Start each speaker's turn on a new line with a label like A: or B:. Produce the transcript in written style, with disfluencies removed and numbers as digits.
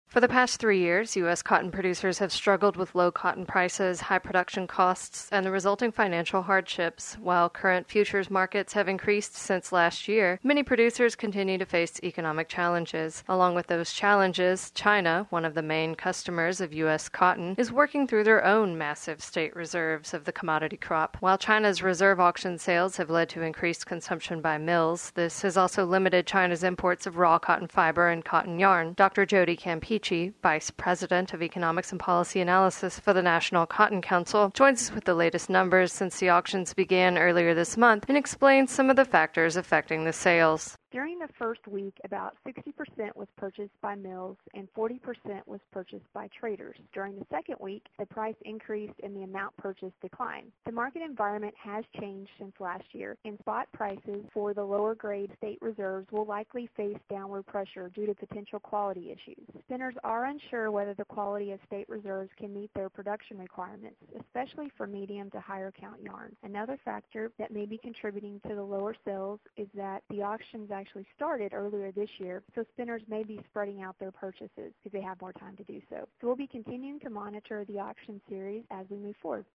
A: For the past 3 years, U.S. cotton producers have struggled with low cotton prices, high production costs, and the resulting financial hardships. While current futures markets have increased since last year, many producers continue to face economic challenges. Along with those challenges, China, one of the main customers of U.S. cotton, is working through their own massive state reserves of the commodity crop. While China's reserve auction sales have led to increased consumption by mills, this has also limited China's imports of raw cotton fiber and cotton yarn. Dr. Jody Campeche, Vice President of Economics and Policy Analysis for the National Cotton Council, joins us with the latest numbers since the auctions began earlier this month and explains some of the factors affecting the sales.
B: During the first week, about 60% was purchased by mills and 40% was purchased by traders. During the second week, the price increased and the amount purchased declined. The market environment has changed since last year, and spot prices for the lower grade state reserves will likely face downward pressure due to potential quality issues. Spinners are unsure whether the quality of state reserves can meet their production requirements, especially for medium to higher count yarn. Another factor that may be contributing to the lower sales is that the auctions actually started earlier this year, so spinners may be spreading out their purchases because they have more time to do so. So we'll be continuing to monitor the auction series as we move forward.